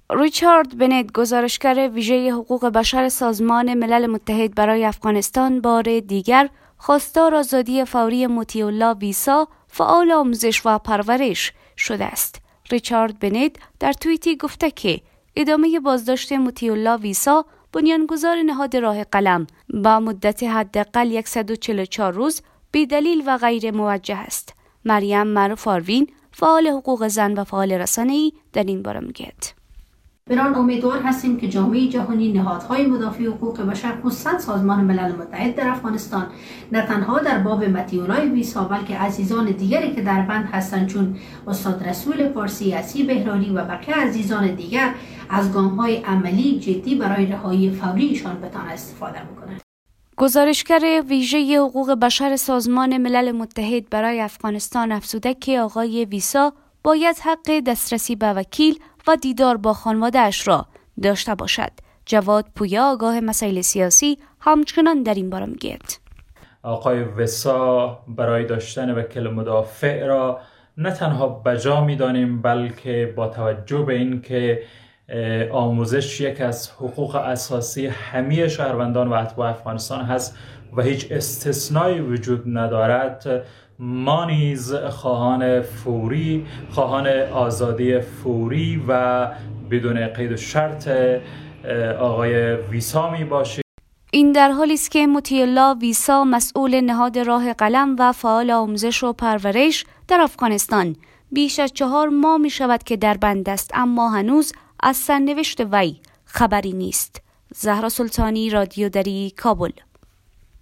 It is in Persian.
ریچارد بنت، گزارشگر ویژه حقوق بشر سازمان ملل متحد برای افغانستان، بار دیگر خواستار آزادی فوری مطیع الله ویسا، فعال آموزش و پرورش شده است. ریچارد بنت در توییتی گفته که ادامه بازداشت مطیع الله ویسا، بنیانگذار نهاد راه قلم، با مدت حداقل 144 روز بی دلیل و غیر موجه است. مریم معروف آروین، فعال حقوق زن و فعال رسانه‌ای، در این باره میگوید: بران امیدوار هستیم که جامعه جهانی، نهادهای مدافع حقوق بشر، خصوصا سازمان ملل متحد در افغانستان، نه تنها در باب مطیع الله ویسا بلکه عزیزان دیگری که در بند هستند چون استاد رسول پارسی، اسی بهرانی و بقیه عزیزان دیگر از گام‌های عملی جدی برای رهایی فوری ایشان بتوانند استفاده بکنند. گزارشگر ویژه حقوق بشر سازمان ملل متحد برای افغانستان افزوده که آقای ویسا باید حق دسترسی به وکیل و دیدار با خانواده‌اش را داشته باشد. جواد پویا، آگاه مسائل سیاسی، همچنان در این باره میگوید: آقای ویسا برای داشتن وکیل مدافع را نه تنها بجا می‌دانیم بلکه با توجه به این که آموزش یک از حقوق اساسی همه شهروندان و اتباع افغانستان هست و هیچ استثنایی وجود ندارد، ما نیز خواهان آزادی فوری و بدون قید و شرط آقای ویسا می باشیم. این در حالی است که مطیع الله ویسا، مسئول نهاد راه قلم و فعال آموزش و پرورش در افغانستان، بیش از 4 ماه می شود که در بند است، اما هنوز از سرنوشت وی خبری نیست. زهرا سلطانی، رادیو دری، کابل.